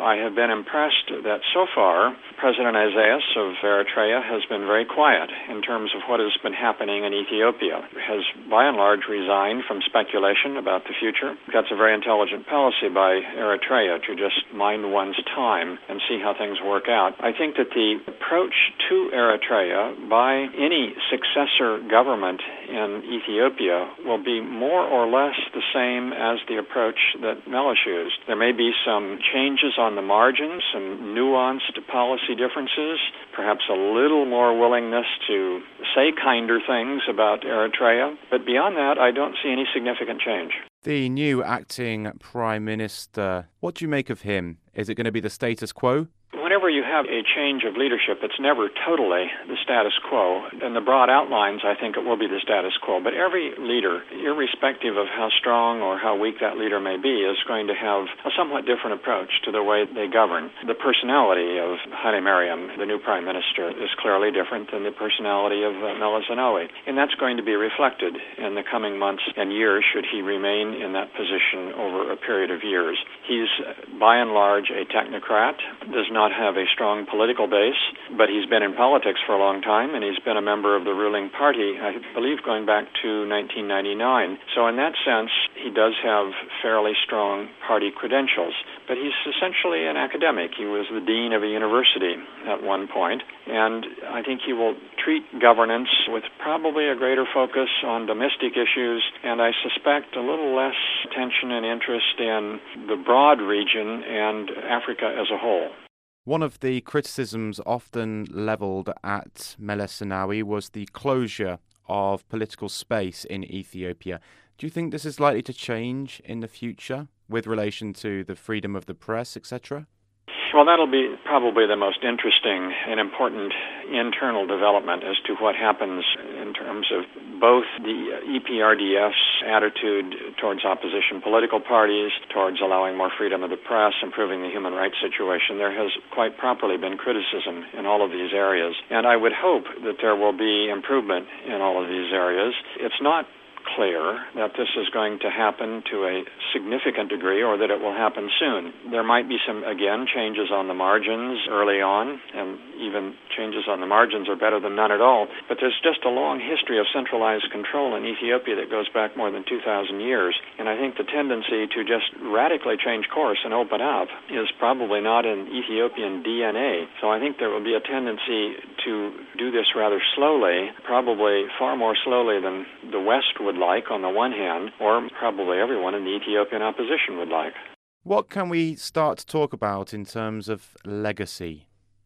I have been impressed that so far President Isaias of Eritrea has been very quiet in terms of what has been happening in Ethiopia. He has, by and large, resigned from speculation about the future. That's a very intelligent policy by Eritrea to just mind one's time and see how things work out. I think that the approach to Eritrea by any successor government in Ethiopia will be more or less the same as the approach that Meles used. There may be some changes on the margins, some nuanced policy differences, perhaps a little more willingness to say kinder things about Eritrea. But beyond that, I don't see any significant change. The new acting Prime Minister, what do you make of him? Is it going to be the status quo? Whenever you have a change of leadership, it's never totally the status quo. In the broad outlines, I think it will be the status quo. But every leader, irrespective of how strong or how weak that leader may be, is going to have a somewhat different approach to the way they govern. The personality of Haile Mariam, the new prime minister, is clearly different than the personality of Meles Zenawi. And that's going to be reflected in the coming months and years should he remain in that position over a period of years. He's, by and large, a technocrat, does not have a strong political base, but he's been in politics for a long time, and he's been a member of the ruling party, I believe, going back to 1999. So in that sense, he does have fairly strong party credentials. But he's essentially an academic. He was the dean of a university at one point, and I think he will treat governance with probably a greater focus on domestic issues, and I suspect a little less attention and interest in the broad region and Africa as a whole. One of the criticisms often levelled at Meles Zenawi was the closure of political space in Ethiopia. Do you think this is likely to change in the future with relation to the freedom of the press, etc.? Well, that'll be probably the most interesting and important internal development as to what happens in terms of both the EPRDF's attitude towards opposition political parties, towards allowing more freedom of the press, improving the human rights situation. There has quite properly been criticism in all of these areas, and I would hope that there will be improvement in all of these areas. It's not clear that this is going to happen to a significant degree or that it will happen soon. There might be some, again, changes on the margins early on, and even changes on the margins are better than none at all. But there's just a long history of centralized control in Ethiopia that goes back more than 2,000 years. And I think the tendency to just radically change course and open up is probably not in Ethiopian DNA. So I think there will be a tendency to do this rather slowly, probably far more slowly than the West would like on the one hand, or probably everyone in the Ethiopian opposition would like. What can we start to talk about in terms of legacy?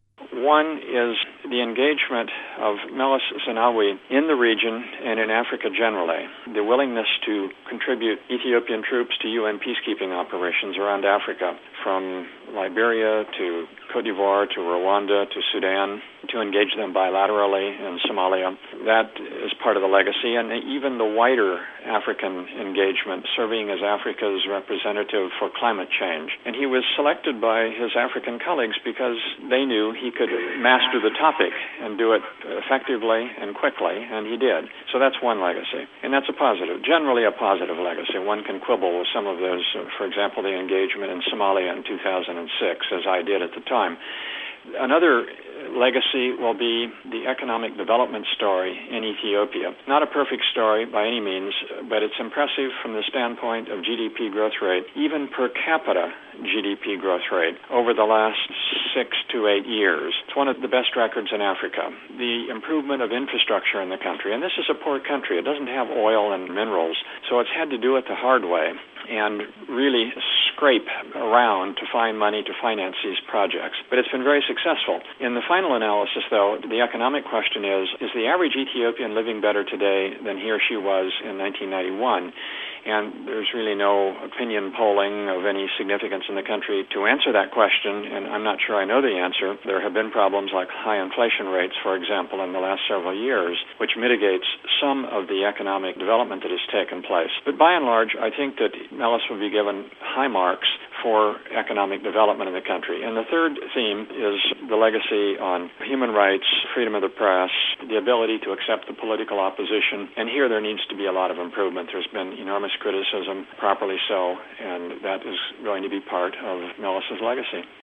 One is the engagement of Meles Zenawi in the region and in Africa generally, the willingness to contribute Ethiopian troops to UN peacekeeping operations around Africa, from Liberia to Cote d'Ivoire to Rwanda to Sudan, to engage them bilaterally in Somalia. That is part of the legacy, and even the wider African engagement, serving as Africa's representative for climate change. And he was selected by his African colleagues because they knew he could master the topic and do it effectively and quickly, and he did. So that's one legacy, and that's a positive, generally a positive legacy. One can quibble with some of those, for example, the engagement in Somalia in 2006, as I did at the time. Another legacy will be the economic development story in Ethiopia. Not a perfect story by any means, but it's impressive from the standpoint of GDP growth rate, even per capita GDP growth rate over the last 6 to 8 years. It's one of the best records in Africa. The improvement of infrastructure in the country, and this is a poor country. It doesn't have oil and minerals, so it's had to do it the hard way and really scrape around to find money to finance these projects. But it's been very successful. In the final analysis, though, the economic question is the average Ethiopian living better today than he or she was in 1991? And there's really no opinion polling of any significance in the country to answer that question, and I'm not sure I know the answer. There have been problems like high inflation rates, for example, in the last several years, which mitigates some of the economic development that has taken place. But by and large, I think that Meles will be given high marks for economic development in the country. And the third theme is the legacy on human rights, freedom of the press, the ability to accept the political opposition. And here there needs to be a lot of improvement. There's been enormous criticism, properly so, and that is going to be part of Meles' legacy.